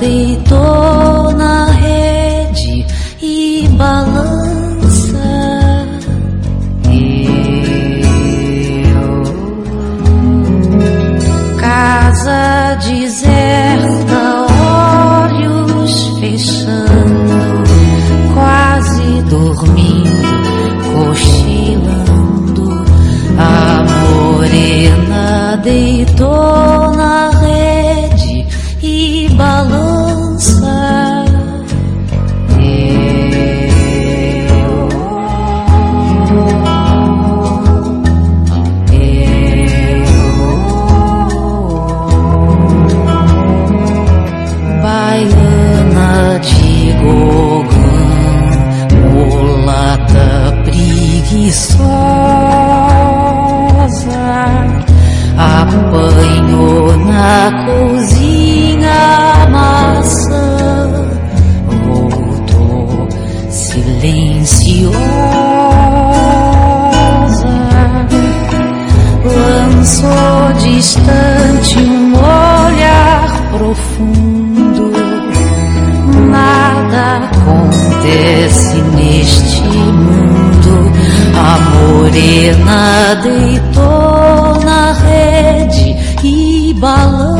deitou na rede e balança. Casa deserta, olhos fechando, quase dormindo, cochilando. A morena deitou na rede e balança. Baiana de Gogã, mulata preguiçosa, apanhou na cozinha a maçã, voltou silenciosa, lançou distante um olhar profundo. Nada acontece neste mundo. A morena deitou na rede e balança.